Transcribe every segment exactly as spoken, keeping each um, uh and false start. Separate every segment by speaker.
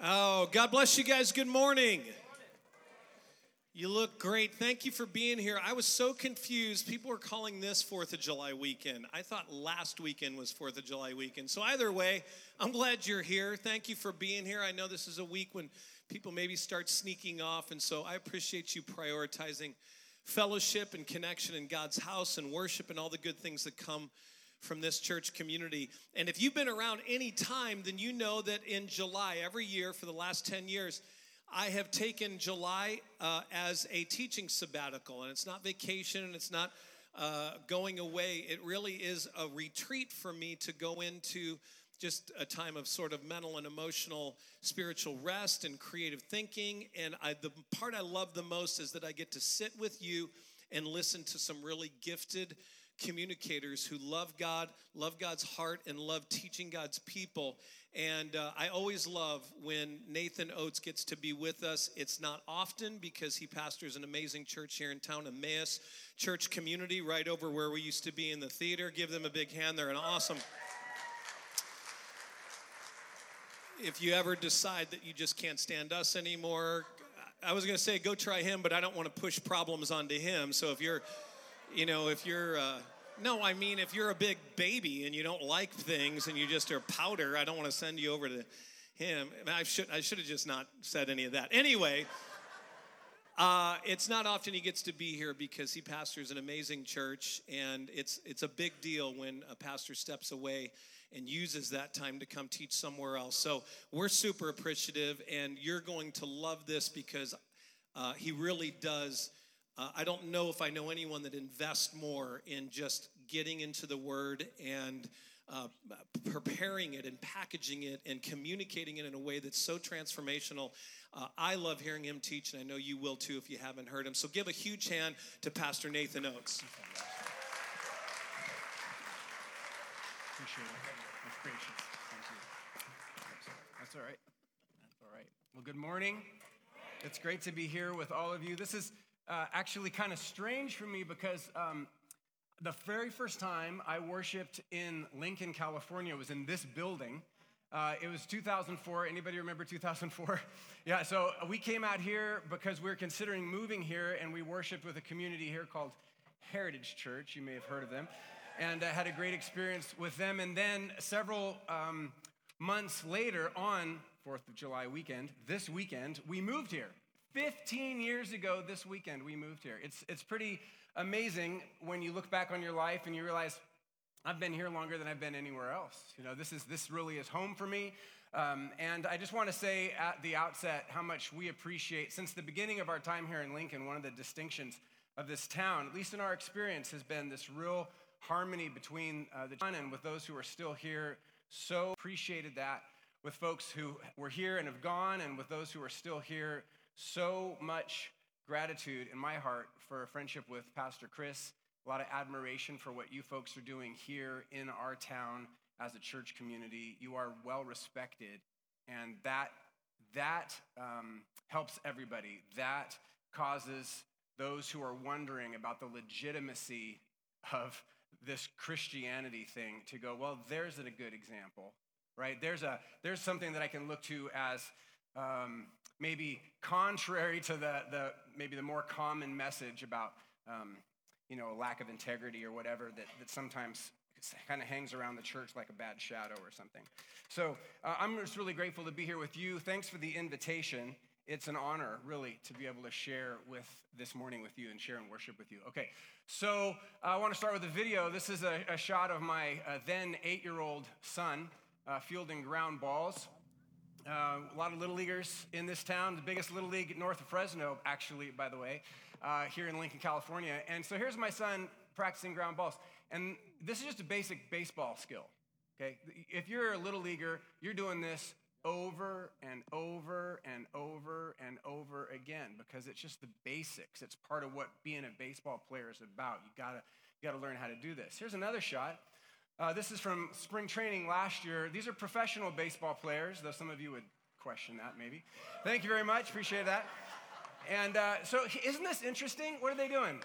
Speaker 1: Oh, God bless you guys. Good morning. You look great. Thank you for being here. I was so confused. People were calling this fourth of July weekend. I thought last weekend was fourth of July weekend. So either way, I'm glad you're here. Thank you for being here. I know this is a week when people maybe start sneaking off, and so I appreciate you prioritizing fellowship and connection in God's house and worship and all the good things that come from this church community. And if you've been around any time, then you know that in July, every year for the last ten years, I have taken July uh, as a teaching sabbatical. And it's not vacation and it's not uh, going away. It really is a retreat for me to go into just a time of sort of mental and emotional spiritual rest and creative thinking. And I, the part I love the most is that I get to sit with you and listen to some really gifted communicators who love God, love God's heart, and love teaching God's people. And uh, I always love when Nathan Oates gets to be with us. It's not often because he pastors an amazing church here in town, Emmaus Church Community, right over where we used to be in the theater. Give them a big hand. They're an awesome. If you ever decide that you just can't stand us anymore, I was going to say go try him, but I don't want to push problems onto him. So if you're You know, if you're, uh, no, I mean, if you're a big baby and you don't like things and you just are powder, I don't want to send you over to him. I should I should have just not said any of that. Anyway, uh, it's not often he gets to be here because he pastors an amazing church, and it's it's a big deal when a pastor steps away and uses that time to come teach somewhere else. So we're super appreciative, and you're going to love this because uh, he really does. Uh, I don't know if I know anyone that invests more in just getting into the Word and uh, preparing it and packaging it and communicating it in a way that's so transformational. Uh, I love hearing him teach, and I know you will too if you haven't heard him. So give a huge hand to Pastor Nathan Oates.
Speaker 2: Appreciate it. That's gracious. Thank you. That's all right. That's all right. Well, good morning. It's great to be here with all of you. This is Uh, actually kind of strange for me because um, the very first time I worshiped in Lincoln, California was in this building. Uh, it was two thousand four. Anybody remember two thousand four? Yeah, so we came out here because we were considering moving here, and we worshiped with a community here called Heritage Church. You may have heard of them. And I had a great experience with them. And then several um, months later on fourth of July weekend, this weekend, we moved here. fifteen years ago this weekend, we moved here. It's it's pretty amazing when you look back on your life and you realize, I've been here longer than I've been anywhere else. You know, this is this really is home for me. Um, and I just want to say at the outset how much we appreciate, since the beginning of our time here in Lincoln, one of the distinctions of this town, at least in our experience, has been this real harmony between uh, the town and with those who are still here. So appreciated that with folks who were here and have gone, and with those who are still here. So much gratitude in my heart for a friendship with Pastor Chris. A lot of admiration for what you folks are doing here in our town as a church community. You are well respected, and that that um, helps everybody. That causes those who are wondering about the legitimacy of this Christianity thing to go, well, there's a good example, right? There's a there's something that I can look to as um, maybe contrary to the, the maybe the more common message about, um, you know, a lack of integrity or whatever that, that sometimes kind of hangs around the church like a bad shadow or something. So uh, I'm just really grateful to be here with you. Thanks for the invitation. It's an honor, really, to be able to share with this morning with you and share and worship with you. Okay, so uh, I want to start with a video. This is a, a shot of my uh, then eight-year-old son uh, fielding ground balls. Uh, a lot of little leaguers in this town, the biggest little league north of Fresno, actually, by the way, uh, here in Lincoln, California. And so here's my son practicing ground balls. And this is just a basic baseball skill, okay? If you're a little leaguer, you're doing this over and over and over and over again because it's just the basics. It's part of what being a baseball player is about. You gotta, you gotta learn how to do this. Here's another shot. Uh, this is from spring training last year. These are professional baseball players, though some of you would question that maybe. Thank you very much. Appreciate that. And uh, so isn't this interesting? What are they doing?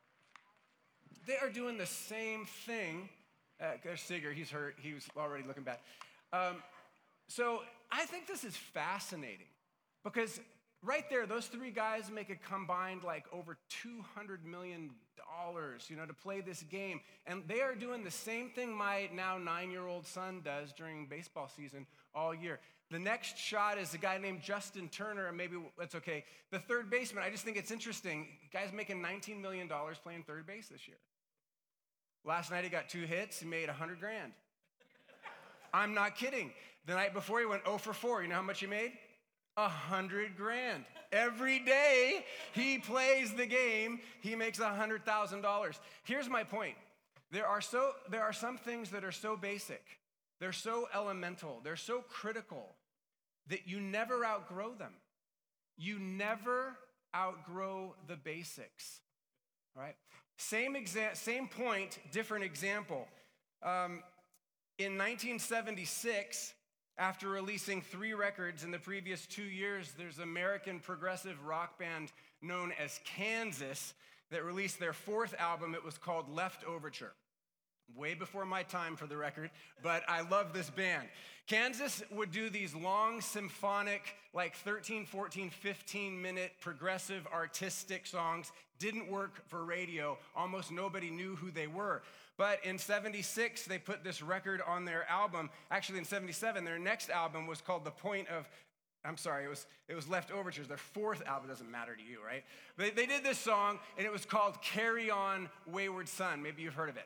Speaker 2: They are doing the same thing. Uh, there's Sigger. He's hurt. He was already looking bad. Um, so I think this is fascinating because right there, those three guys make a combined like over two hundred million dollars, you know, to play this game. And they are doing the same thing my now nine-year-old son does during baseball season all year. The next shot is a guy named Justin Turner, and maybe that's okay. The third baseman, I just think it's interesting. Guy's making nineteen million dollars playing third base this year. Last night he got two hits, he made one hundred grand. I'm not kidding. The night before he went oh for four. You know how much he made? A hundred grand. Every day he plays the game, he makes a hundred thousand dollars. Here's my point. There are so there are some things that are so basic, they're so elemental, they're so critical that you never outgrow them. You never outgrow the basics. All right? Same exa- same point, different example. Um, in nineteen seventy-six, after releasing three records in the previous two years, there's an American progressive rock band known as Kansas that released their fourth album. It was called Left Overture. Way before my time, for the record, but I love this band. Kansas would do these long symphonic, like thirteen, fourteen, fifteen minute progressive artistic songs. Didn't work for radio. Almost nobody knew who they were. But in seventy-six, they put this record on their album. Actually, in seventy-seven, their next album was called The Point of, I'm sorry, it was it was Left Overtures. Their fourth album, doesn't matter to you, right? They, they did this song, and it was called Carry On, Wayward Son. Maybe you've heard of it.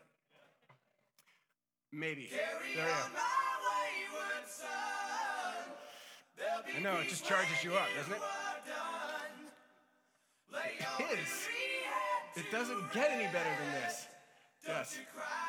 Speaker 2: Maybe.
Speaker 3: Carry
Speaker 2: there you
Speaker 3: on,
Speaker 2: go.
Speaker 3: my wayward son. There'll be
Speaker 2: I know, it just charges you up, doesn't it? It is. It doesn't get any better than this. Yes.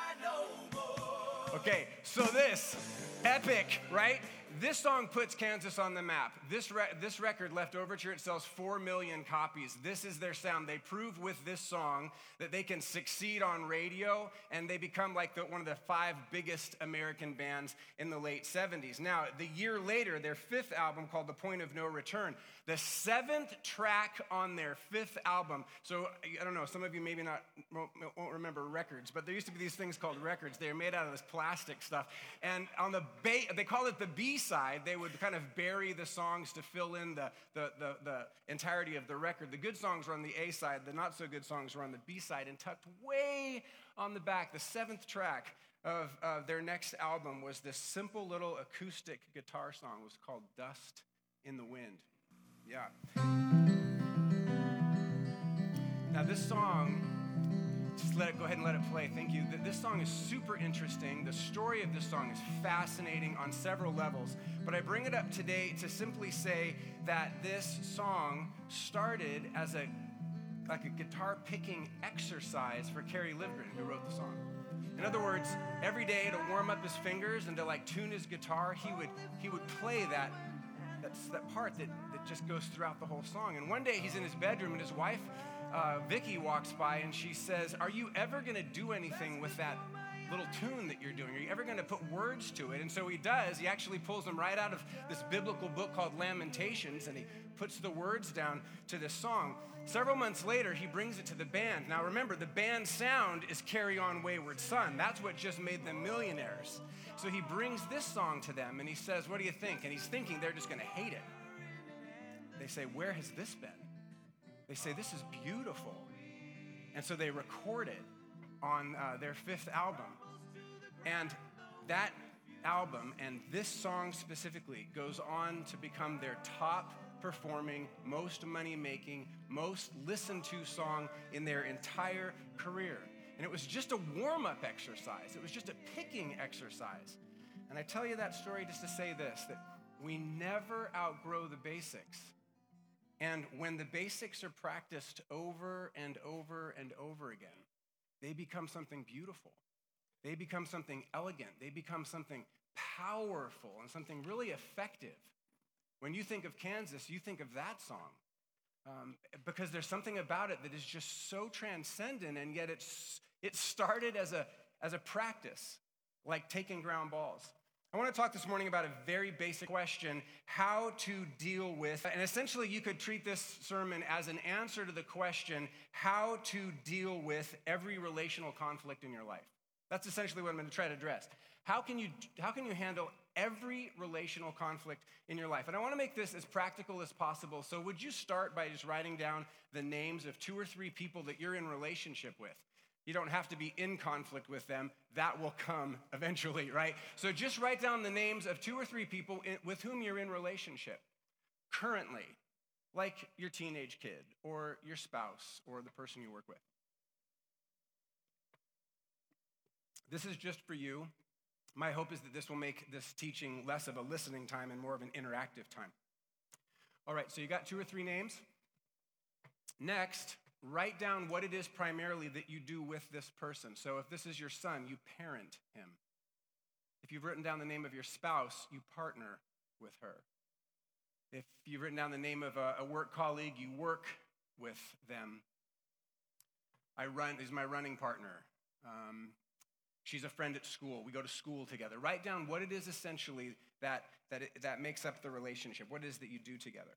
Speaker 2: Okay, so this, epic, right? This song puts Kansas on the map. This re- this record, Left Overture, it sells four million copies. This is their sound. They prove with this song that they can succeed on radio, and they become like the, one of the five biggest American bands in the late seventies. Now, the year later, their fifth album called The Point of No Return, the seventh track on their fifth album. So, I don't know, some of you maybe not won't, won't remember records, but there used to be these things called records. They were made out of this plastic stuff. And on the ba- they call it the B side, they would kind of bury the songs to fill in the, the, the, the entirety of the record. The good songs were on the A side, the not so good songs were on the B side, and tucked way on the back, the seventh track of uh, their next album was this simple little acoustic guitar song. It was called Dust in the Wind. Yeah. Now this song, just let it go ahead and let it play. Thank you. This song is super interesting. The story of this song is fascinating on several levels. But I bring it up today to simply say that this song started as a like a guitar picking exercise for Kerry Livgren, who wrote the song. In other words, every day to warm up his fingers and to like tune his guitar, he would he would play that that's that part that, that just goes throughout the whole song. And one day he's in his bedroom and his wife Uh, Vicky walks by and she says, "Are you ever going to do anything with that little tune that you're doing? Are you ever going to put words to it?" And so he does. He actually pulls them right out of this biblical book called Lamentations, and he puts the words down to this song. Several months later, he brings it to the band. Now remember, the band's sound is Carry On, Wayward Son. That's what just made them millionaires. So he brings this song to them, and he says, "What do you think?" And he's thinking they're just going to hate it. They say, "Where has this been?" They say, "This is beautiful." And so they record it on uh, their fifth album. And that album, and this song specifically, goes on to become their top performing, most money-making, most listened to song in their entire career. And it was just a warm-up exercise. It was just a picking exercise. And I tell you that story just to say this, that we never outgrow the basics. And when the basics are practiced over and over and over again, they become something beautiful. They become something elegant. They become something powerful and something really effective. When you think of Kansas, you think of that song um, because there's something about it that is just so transcendent, and yet it's it started as a as a practice, like taking ground balls. I want to talk this morning about a very basic question, how to deal with, and essentially you could treat this sermon as an answer to the question, how to deal with every relational conflict in your life. That's essentially what I'm going to try to address. How can you, how can you handle every relational conflict in your life. And I want to make this as practical as possible. So would you start by just writing down the names of two or three people that you're in relationship with? You don't have to be in conflict with them. That will come eventually, right? So just write down the names of two or three people in, with whom you're in relationship currently, like your teenage kid or your spouse or the person you work with. This is just for you. My hope is that this will make this teaching less of a listening time and more of an interactive time. All right, so you got two or three names. Next, write down what it is primarily that you do with this person. So if this is your son, you parent him. If you've written down the name of your spouse, you partner with her. If you've written down the name of a, a work colleague, you work with them. I run, is my running partner. Um, she's a friend at school. We go to school together. Write down what it is essentially that, that, it, that makes up the relationship, what it is that you do together.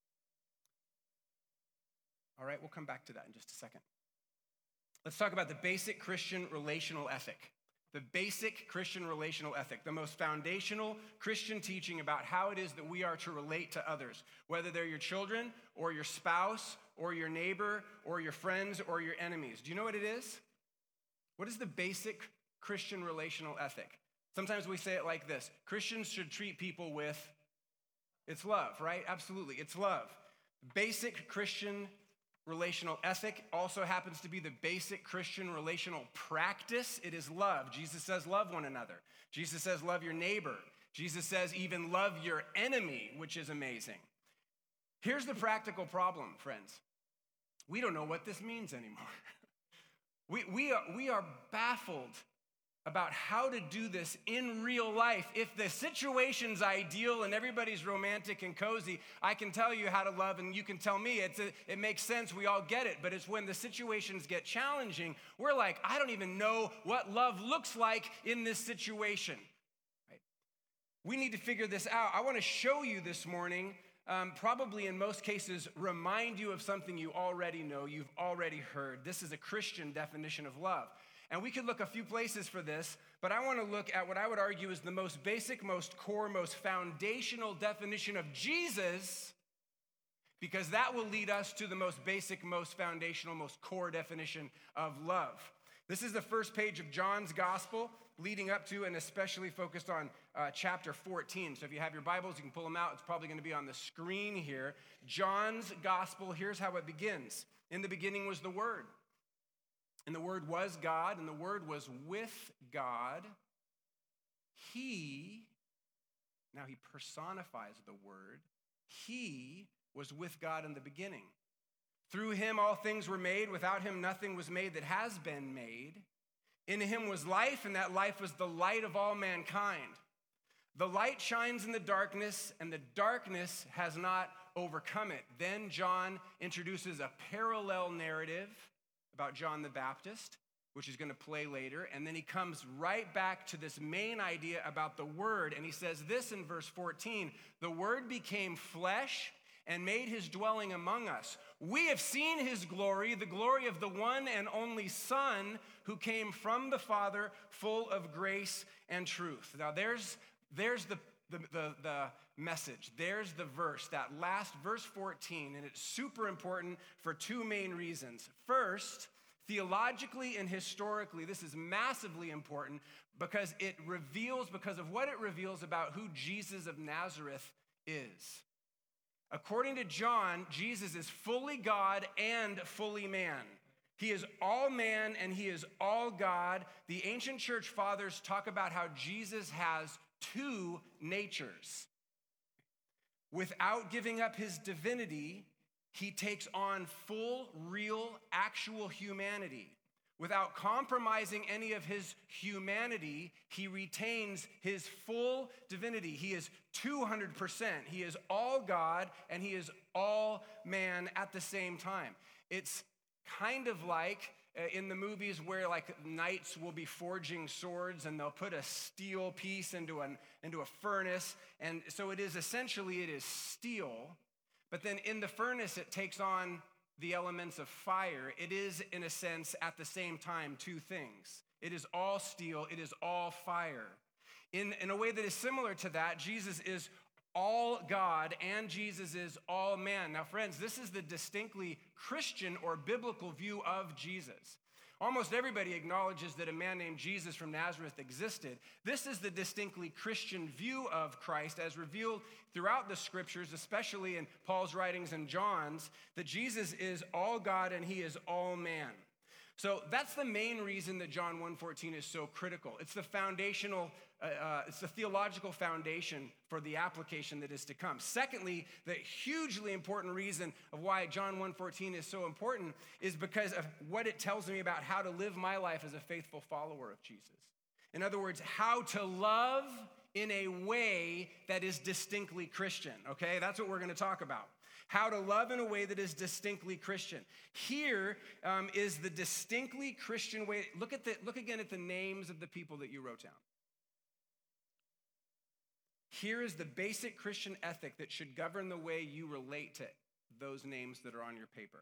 Speaker 2: All right, we'll come back to that in just a second. Let's talk about the basic Christian relational ethic. The basic Christian relational ethic, the most foundational Christian teaching about how it is that we are to relate to others, whether they're your children or your spouse or your neighbor or your friends or your enemies. Do you know what it is? What is the basic Christian relational ethic? Sometimes we say it like this: Christians should treat people with, it's love, right? Absolutely, it's love. Basic Christian relational ethic also happens to be the basic Christian relational practice. It is love. Jesus says, love one another. Jesus says, love your neighbor. Jesus says, even love your enemy, which is amazing. Here's the practical problem, friends. We don't know what this means anymore. we, we, are, we are baffled about how to do this in real life. If the situation's ideal and everybody's romantic and cozy, I can tell you how to love and you can tell me. It's a, it makes sense, we all get it. But it's when the situations get challenging, we're like, I don't even know what love looks like in this situation. Right? We need to figure this out. I want to show you this morning, um, probably in most cases, remind you of something you already know, you've already heard. This is a Christian definition of love. And we could look a few places for this, but I want to look at what I would argue is the most basic, most core, most foundational definition of Jesus, because that will lead us to the most basic, most foundational, most core definition of love. This is the first page of John's gospel, leading up to and especially focused on uh, chapter fourteen. So if you have your Bibles, you can pull them out. It's probably going to be on the screen here. John's gospel, here's how it begins. In the beginning was the Word. And the Word was God, and the Word was with God. He, now he personifies the Word. He was with God in the beginning. Through him all things were made. Without him nothing was made that has been made. In him was life, and that life was the light of all mankind. The light shines in the darkness, and the darkness has not overcome it. Then John introduces a parallel narrative about John the Baptist, which is going to play later. And then he comes right back to this main idea about the Word. And he says this in verse fourteen, the Word became flesh and made his dwelling among us. We have seen his glory, the glory of the one and only Son who came from the Father, full of grace and truth. Now there's, there's the, the, the, the message. There's the verse, that last verse fourteen, and it's super important for two main reasons. First, theologically and historically, this is massively important because it reveals, because of what it reveals about who Jesus of Nazareth is. According to John, Jesus is fully God and fully man. He is all man and he is all God. The ancient church fathers talk about how Jesus has two natures. Without giving up his divinity, he takes on full, real, actual humanity. Without compromising any of his humanity, he retains his full divinity. He is two hundred percent. He is all God and he is all man at the same time. It's kind of like uh, in the movies where like knights will be forging swords and they'll put a steel piece into an into a furnace. And so it is essentially, it is steel. But then in the furnace, it takes on the elements of fire. It is, in a sense, at the same time, two things. It is all steel, it is all fire. In, in a way that is similar to that, Jesus is all God and Jesus is all man. Now, friends, this is the distinctly Christian or biblical view of Jesus. Almost everybody acknowledges that a man named Jesus from Nazareth existed. This is the distinctly Christian view of Christ as revealed throughout the scriptures, especially in Paul's writings and John's, that Jesus is all God and he is all man. So that's the main reason that John one fourteen is so critical. It's the foundational, uh, uh, it's the theological foundation for the application that is to come. Secondly, the hugely important reason of why John one fourteen is so important is because of what it tells me about how to live my life as a faithful follower of Jesus. In other words, how to love in a way that is distinctly Christian, okay? That's what we're going to talk about. How to love in a way that is distinctly Christian. Here um, is the distinctly Christian way. Look at the, look again at the names of the people that you wrote down. Here is the basic Christian ethic that should govern the way you relate to those names that are on your paper.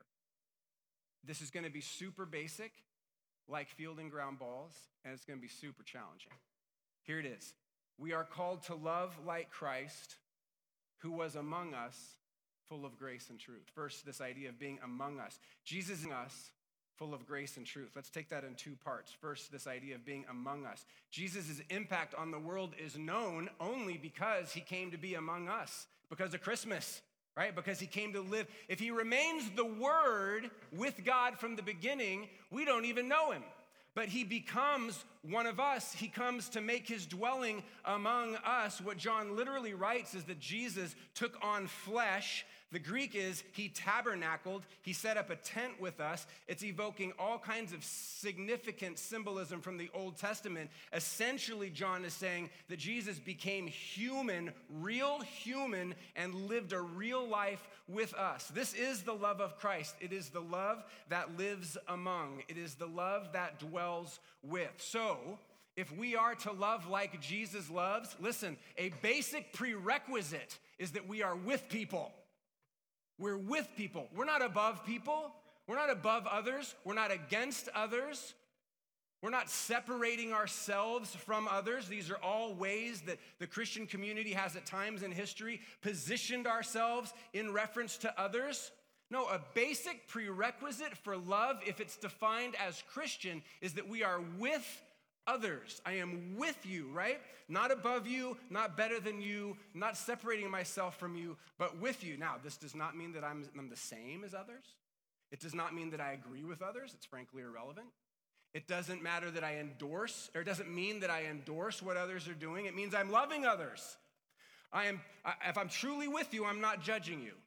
Speaker 2: This is going to be super basic, like field and ground balls, and it's going to be super challenging. Here it is. We are called to love like Christ, who was among us, full of grace and truth. First, this idea of being among us. Jesus in us, full of grace and truth. Let's take that in two parts. First, this idea of being among us. Jesus' impact on the world is known only because he came to be among us, because of Christmas, right? Because he came to live. If he remains the Word with God from the beginning, we don't even know him. But he becomes one of us. He comes to make his dwelling among us. What John literally writes is that Jesus took on flesh. The Greek is he tabernacled. He set up a tent with us. It's evoking all kinds of significant symbolism from the Old Testament. Essentially, John is saying that Jesus became human, real human, and lived a real life with us. This is the love of Christ. It is the love that lives among. It is the love that dwells with. So, if we are to love like Jesus loves, listen, a basic prerequisite is that we are with people. We're with people. We're not above people. We're not above others. We're not against others. We're not separating ourselves from others. These are all ways that the Christian community has at times in history positioned ourselves in reference to others. No, a basic prerequisite for love, if it's defined as Christian, is that we are with others. I am with you, right? Not above you, not better than you, not separating myself from you, but with you. Now, this does not mean that I'm, I'm the same as others. It does not mean that I agree with others. It's frankly irrelevant. It doesn't matter that I endorse, or it doesn't mean that I endorse what others are doing. It means I'm loving others. I am, if I'm truly with you, I'm not judging you.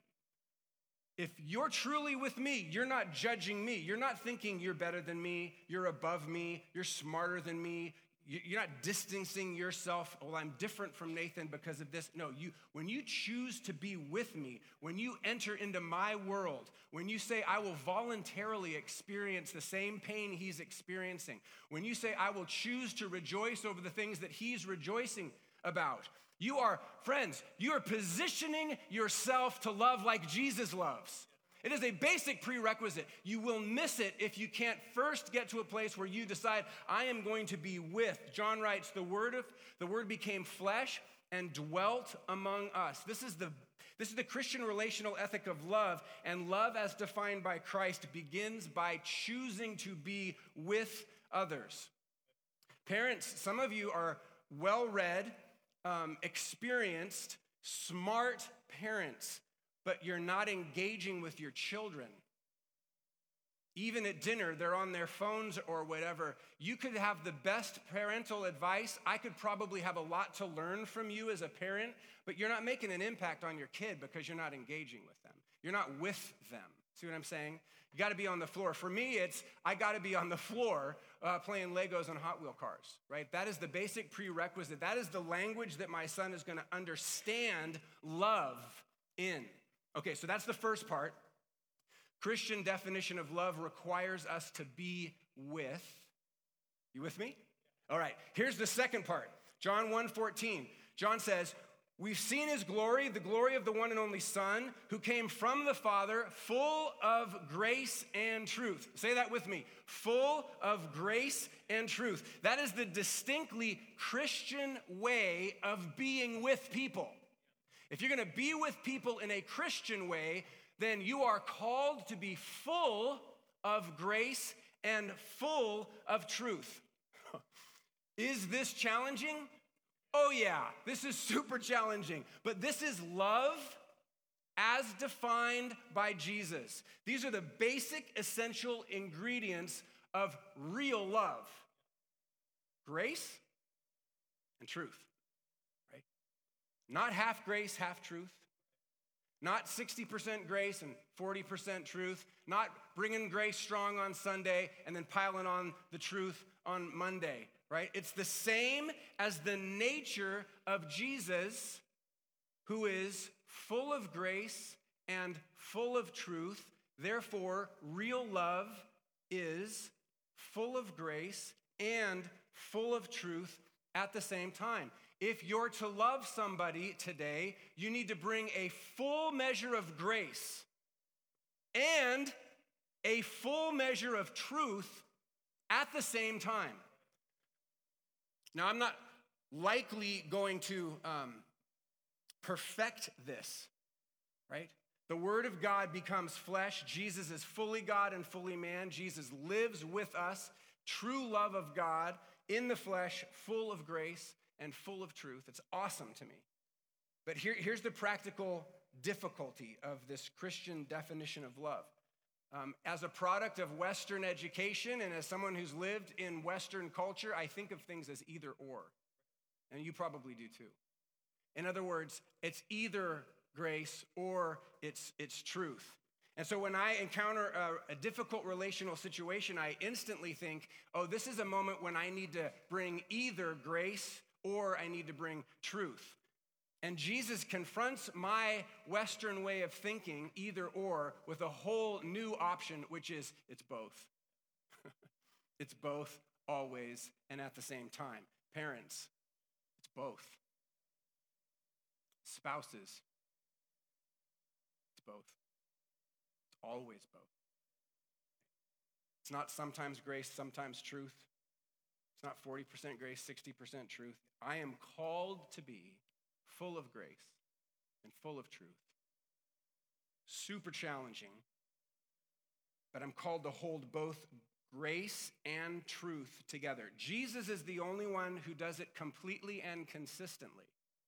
Speaker 2: If you're truly with me, you're not judging me. You're not thinking you're better than me, you're above me, you're smarter than me. You're not distancing yourself. Well, I'm different from Nathan because of this. No, you. When you choose to be with me, when you enter into my world, when you say, I will voluntarily experience the same pain he's experiencing, when you say, I will choose to rejoice over the things that he's rejoicing about, you are, friends, you are positioning yourself to love like Jesus loves. It is a basic prerequisite. You will miss it if you can't first get to a place where you decide, I am going to be with. John writes, the word of the word became flesh and dwelt among us. This is the this is the Christian relational ethic of love, and love as defined by Christ begins by choosing to be with others. Parents, some of you are well-read, um, experienced, smart parents, but you're not engaging with your children. Even at dinner, they're on their phones or whatever. You could have the best parental advice. I could probably have a lot to learn from you as a parent, but you're not making an impact on your kid because you're not engaging with them. You're not with them. See what I'm saying? You got to be on the floor. For me, it's I got to be on the floor uh, playing Legos and Hot Wheel cars, right? That is the basic prerequisite. That is the language that my son is going to understand love in. Okay, so that's the first part. Christian definition of love requires us to be with. You with me? All right, here's the second part. John one fourteen. John says, We've seen his glory, the glory of the one and only Son, who came from the Father, full of grace and truth. Say that with me. Full of grace and truth. That is the distinctly Christian way of being with people. If you're going to be with people in a Christian way, then you are called to be full of grace and full of truth. Is this challenging? Oh yeah, this is super challenging, but this is love as defined by Jesus. These are the basic essential ingredients of real love. Grace and truth, right? Not half grace, half truth. Not sixty percent grace and forty percent truth. Not bringing grace strong on Sunday and then piling on the truth on Monday. Right? It's the same as the nature of Jesus, who is full of grace and full of truth. Therefore, real love is full of grace and full of truth at the same time. If you're to love somebody today, you need to bring a full measure of grace and a full measure of truth at the same time. Now, I'm not likely going to um, perfect this, right? The Word of God becomes flesh. Jesus is fully God and fully man. Jesus lives with us, true love of God in the flesh, full of grace and full of truth. It's awesome to me. But here, here's the practical difficulty of this Christian definition of love. Um, as a product of Western education and as someone who's lived in Western culture, I think of things as either or. And you probably do too. In other words, it's either grace or it's, it's truth. And so when I encounter a, a difficult relational situation, I instantly think, oh, this is a moment when I need to bring either grace or I need to bring truth. And Jesus confronts my Western way of thinking, either or, with a whole new option, which is it's both. It's both, always, and at the same time. Parents, it's both. Spouses, it's both. It's always both. It's not sometimes grace, sometimes truth. It's not forty percent grace, sixty percent truth. I am called to be full of grace and full of truth. Super challenging, but I'm called to hold both grace and truth together. Jesus is the only one who does it completely and consistently.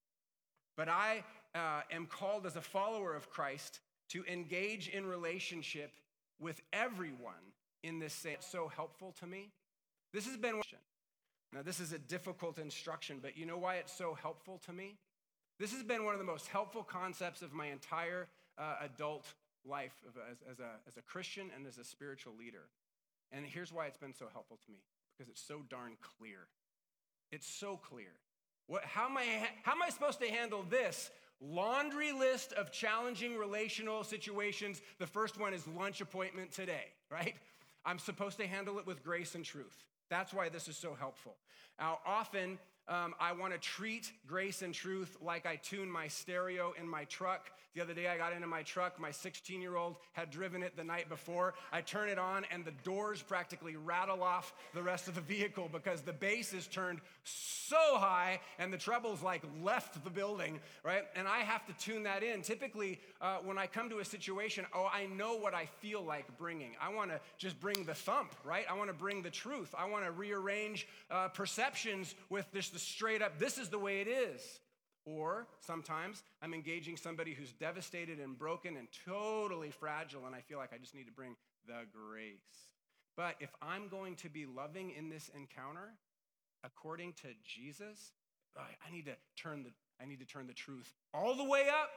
Speaker 2: But I uh, am called as a follower of Christ to engage in relationship with everyone in this same. It's so helpful to me. This has been, now this is a difficult instruction, but you know why it's so helpful to me? This has been one of the most helpful concepts of my entire uh, adult life as, as, a, as a Christian and as a spiritual leader. And here's why it's been so helpful to me, because it's so darn clear. It's so clear. What, how, am I, how am I supposed to handle this laundry list of challenging relational situations? The first one is lunch appointment today, right? I'm supposed to handle it with grace and truth. That's why this is so helpful. Now, often um, I want to treat grace and truth like I tune my stereo in my truck. The other day I got into my truck. My sixteen-year-old had driven it the night before. I turn it on and the doors practically rattle off the rest of the vehicle because the bass is turned so high and the treble's like left the building, right? And I have to tune that in. Typically, uh, when I come to a situation, oh, I know what I feel like bringing. I want to just bring the thump, right? I want to bring the truth. I want to rearrange uh, perceptions with just the straight up, this is the way it is. Or sometimes I'm engaging somebody who's devastated and broken and totally fragile, and I feel like I just need to bring the grace. But if I'm going to be loving in this encounter, according to Jesus, I need to turn the I need to turn the truth all the way up,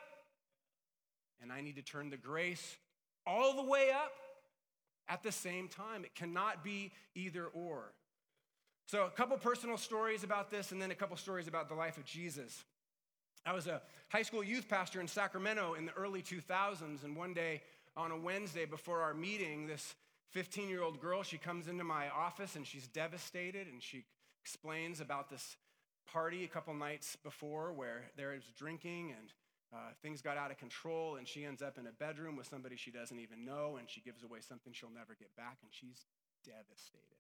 Speaker 2: and I need to turn the grace all the way up at the same time. It cannot be either or. So a couple personal stories about this, and then a couple stories about the life of Jesus. I was a high school youth pastor in Sacramento in the early two thousands, and one day on a Wednesday before our meeting, this fifteen-year-old girl, she comes into my office and she's devastated, and she explains about this party a couple nights before where there was drinking and uh, things got out of control, and she ends up in a bedroom with somebody she doesn't even know, and she gives away something she'll never get back, and she's devastated.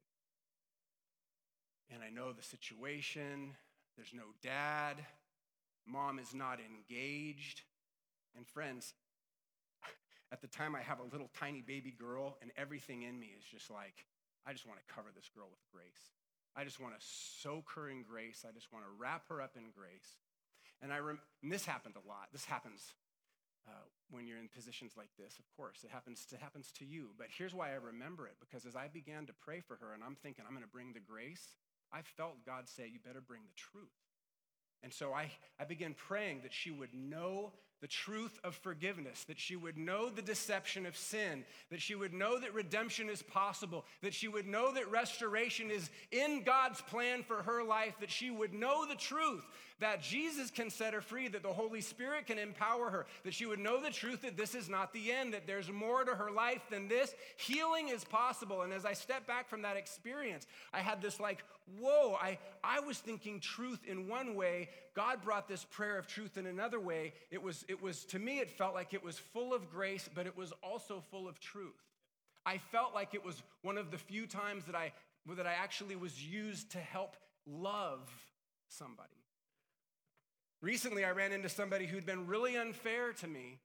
Speaker 2: And I know the situation. There's no dad. Mom is not engaged. And friends, at the time I have a little tiny baby girl, and everything in me is just like, I just want to cover this girl with grace. I just want to soak her in grace. I just want to wrap her up in grace. And I rem- and this happened a lot. This happens uh, when you're in positions like this, of course. It happens, it happens to you. But here's why I remember it, because as I began to pray for her, and I'm thinking, I'm going to bring the grace, I felt God say, you better bring the truth. And so I, I began praying that she would know the truth of forgiveness, that she would know the deception of sin, that she would know that redemption is possible, that she would know that restoration is in God's plan for her life, that she would know the truth, that Jesus can set her free, that the Holy Spirit can empower her, that she would know the truth that this is not the end, that there's more to her life than this. Healing is possible. And as I step back from that experience, I had this like, whoa, I, I was thinking truth in one way. God brought this prayer of truth in another way. It was, it was, to me, it felt like it was full of grace, but it was also full of truth. I felt like it was one of the few times that I, that I actually was used to help love somebody. Recently, I ran into somebody who'd been really unfair to me.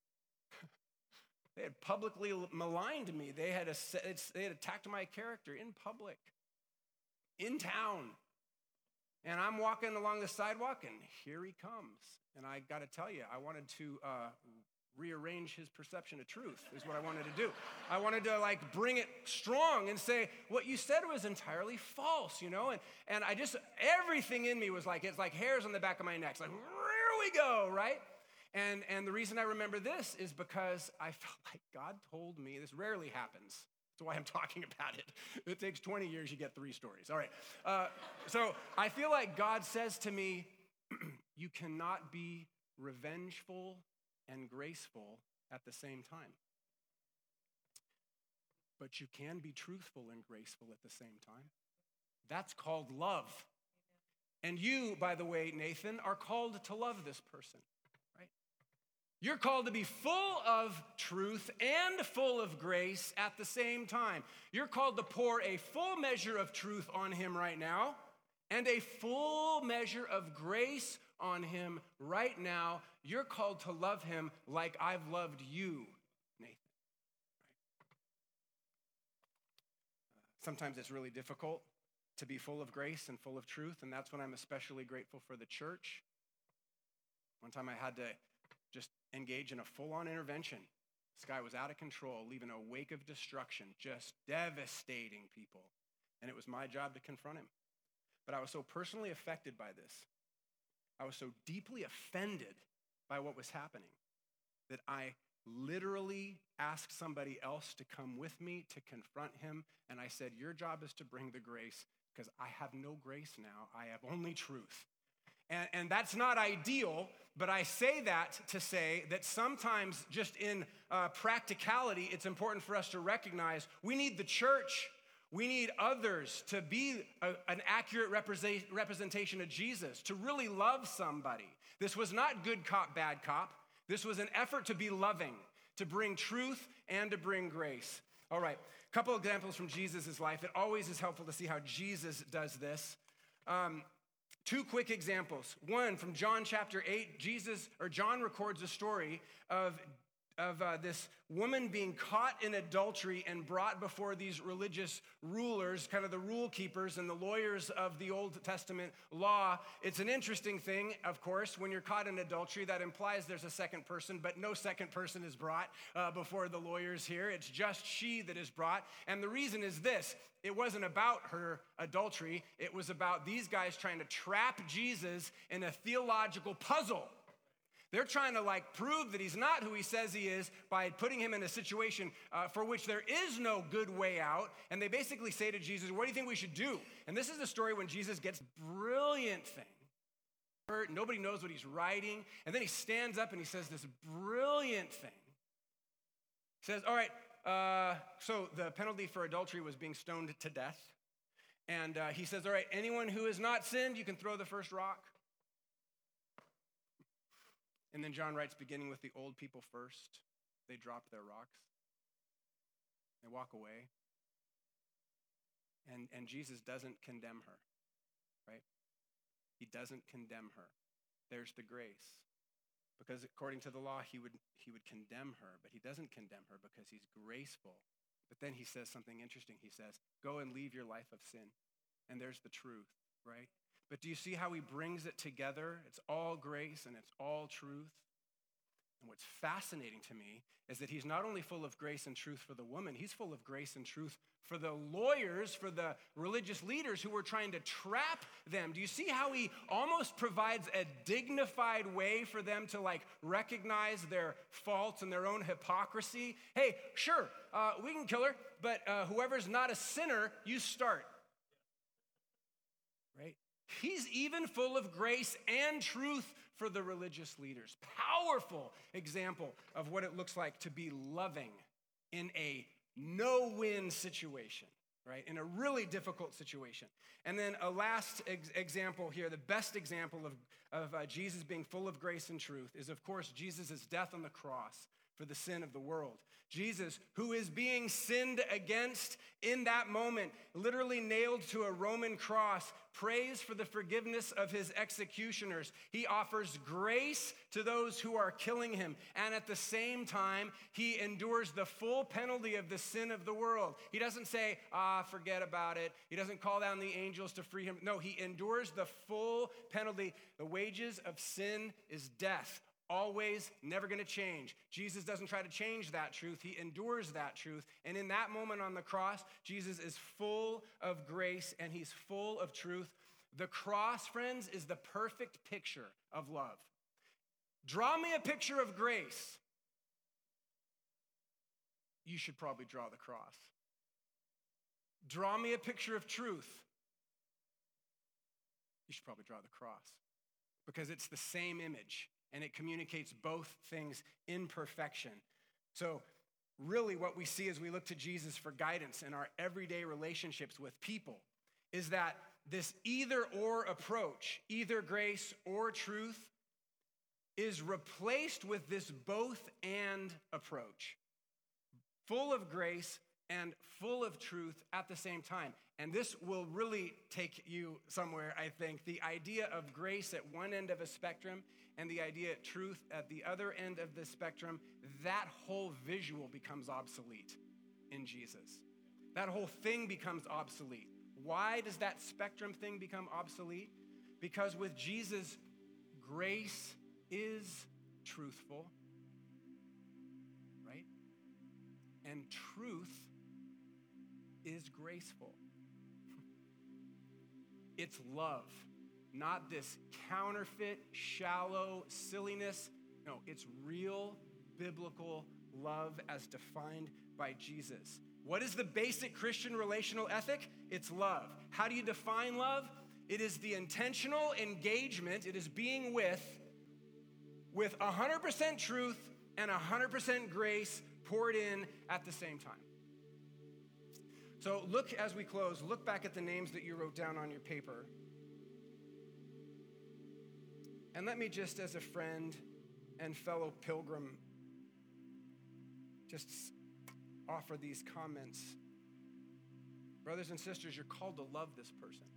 Speaker 2: They had publicly maligned me. They had, a, they had attacked my character in public, in town. And I'm walking along the sidewalk, and here he comes. And I got to tell you, I wanted to uh, rearrange his perception of truth, is what I wanted to do. I wanted to, like, bring it strong and say, what you said was entirely false, you know? And, and I just, everything in me was like, it's like hairs on the back of my neck. It's like, here we go, right? And, and the reason I remember this is because I felt like God told me, this rarely happens. That's why I'm talking about it. It takes twenty years, you get three stories. All right. Uh, so I feel like God says to me, you cannot be revengeful and graceful at the same time. But you can be truthful and graceful at the same time. That's called love. And you, by the way, Nathan, are called to love this person. You're called to be full of truth and full of grace at the same time. You're called to pour a full measure of truth on him right now and a full measure of grace on him right now. You're called to love him like I've loved you, Nathan. Sometimes it's really difficult to be full of grace and full of truth, and that's when I'm especially grateful for the church. One time I had to just engage in a full-on intervention. This guy was out of control, leaving a wake of destruction, just devastating people. And it was my job to confront him. But I was so personally affected by this. I was so deeply offended by what was happening that I literally asked somebody else to come with me to confront him. And I said, your job is to bring the grace, because I have no grace now. I have only truth. And, and that's not ideal, but I say that to say that sometimes just in uh, practicality, it's important for us to recognize we need the church, we need others to be a, an accurate represent, representation of Jesus, to really love somebody. This was not good cop, bad cop. This was an effort to be loving, to bring truth and to bring grace. All right, a couple examples from Jesus' life. It always is helpful to see how Jesus does this. Um, Two quick examples. One, from John chapter eight, Jesus, or John records a story of, of uh, this woman being caught in adultery and brought before these religious rulers, kind of the rule keepers and the lawyers of the Old Testament law. It's an interesting thing, of course, when you're caught in adultery, that implies there's a second person, but no second person is brought uh, before the lawyers here. It's just she that is brought. And the reason is this. It wasn't about her adultery. It was about these guys trying to trap Jesus in a theological puzzle. They're trying to like prove that he's not who he says he is by putting him in a situation uh, for which there is no good way out. And they basically say to Jesus, what do you think we should do? And this is the story when Jesus gets brilliant thing. Nobody knows what he's writing. And then he stands up and he says this brilliant thing. He says, all right, uh, so the penalty for adultery was being stoned to death. And uh, he says, all right, anyone who has not sinned, you can throw the first rock. And then John writes, beginning with the old people first, they drop their rocks. They walk away. And, and Jesus doesn't condemn her, right? He doesn't condemn her. There's the grace. Because according to the law, he would, he would condemn her, but he doesn't condemn her because he's graceful. But then he says something interesting. He says, go and leave your life of sin. And there's the truth, right? But do you see how he brings it together? It's all grace and it's all truth. And what's fascinating to me is that he's not only full of grace and truth for the woman, he's full of grace and truth for the lawyers, for the religious leaders who were trying to trap them. Do you see how he almost provides a dignified way for them to like recognize their faults and their own hypocrisy? Hey, sure, uh, we can kill her, but uh, whoever's not a sinner, you start. Right? He's even full of grace and truth for the religious leaders. Powerful example of what it looks like to be loving in a no-win situation, right? In a really difficult situation. And then a last ex- example here, the best example of, of uh, Jesus being full of grace and truth is, of course, Jesus' death on the cross for the sin of the world. Jesus, who is being sinned against in that moment, literally nailed to a Roman cross, prays for the forgiveness of his executioners. He offers grace to those who are killing him. And at the same time, he endures the full penalty of the sin of the world. He doesn't say, ah, forget about it. He doesn't call down the angels to free him. No, he endures the full penalty. The wages of sin is death. Always, never going to change. Jesus doesn't try to change that truth. He endures that truth. And in that moment on the cross, Jesus is full of grace and he's full of truth. The cross, friends, is the perfect picture of love. Draw me a picture of grace. You should probably draw the cross. Draw me a picture of truth. You should probably draw the cross because it's the same image. And it communicates both things in perfection. So really what we see as we look to Jesus for guidance in our everyday relationships with people is that this either or approach, either grace or truth, is replaced with this both and approach. Full of grace and full of truth at the same time. And this will really take you somewhere, I think. The idea of grace at one end of a spectrum and the idea of truth at the other end of the spectrum, that whole visual becomes obsolete in Jesus. That whole thing becomes obsolete. Why does that spectrum thing become obsolete? Because with Jesus, grace is truthful, right? And truth is graceful. It's love, not this counterfeit, shallow silliness. No, it's real biblical love as defined by Jesus. What is the basic Christian relational ethic? It's love. How do you define love? It is the intentional engagement. It is being with, with one hundred percent truth and one hundred percent grace poured in at the same time. So look, as we close, look back at the names that you wrote down on your paper. And let me just, as a friend and fellow pilgrim, just offer these comments. Brothers and sisters, you're called to love this person.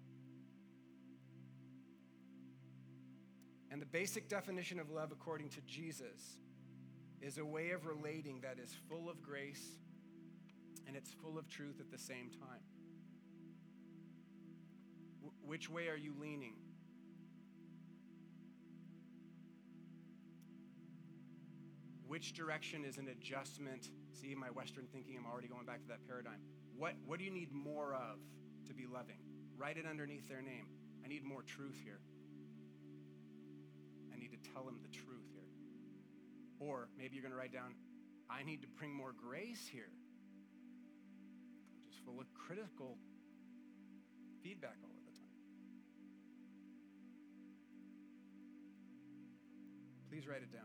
Speaker 2: And the basic definition of love, according to Jesus, is a way of relating that is full of grace and it's full of truth at the same time. W- which way are you leaning? Which direction is an adjustment? See, my Western thinking, I'm already going back to that paradigm. What, what do you need more of to be loving? Write it underneath their name. I need more truth here. I need to tell them the truth here. Or maybe you're going to write down, I need to bring more grace here. I'm just full of critical feedback all of the time. Please write it down.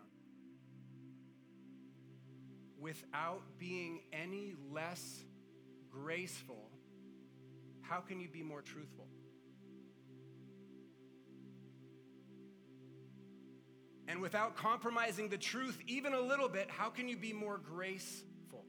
Speaker 2: Without being any less graceful, how can you be more truthful? And without compromising the truth even a little bit, how can you be more graceful?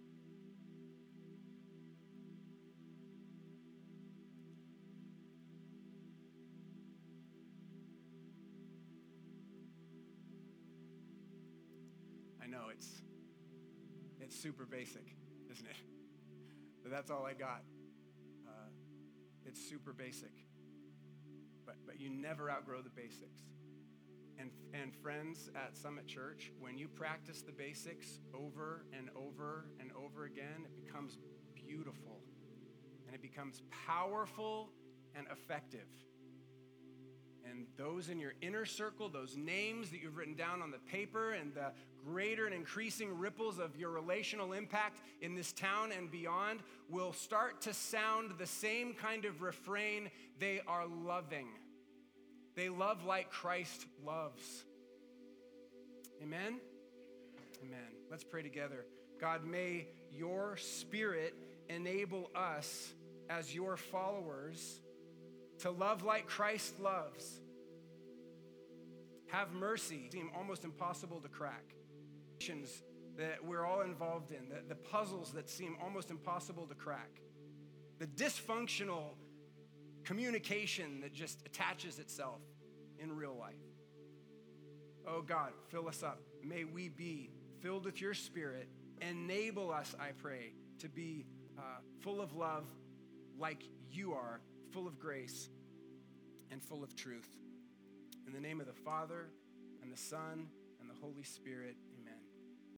Speaker 2: I know it's it's super basic, isn't it? But that's all I got. Uh, it's super basic. But but you never outgrow the basics. And, and friends at Summit Church, when you practice the basics over and over and over again, it becomes beautiful and it becomes powerful and effective. And those in your inner circle, those names that you've written down on the paper, and the greater and increasing ripples of your relational impact in this town and beyond will start to sound the same kind of refrain: they are loving. They love like Christ loves. Amen? Amen. Let's pray together. God, may your Spirit enable us as your followers to love like Christ loves. Have mercy. Seem almost impossible to crack. That we're all involved in, the, the puzzles that seem almost impossible to crack. The dysfunctional communication that just attaches itself in real life. Oh God, fill us up. May we be filled with your Spirit. Enable us, I pray, to be uh, full of love like you are, full of grace and full of truth. In the name of the Father and the Son and the Holy Spirit,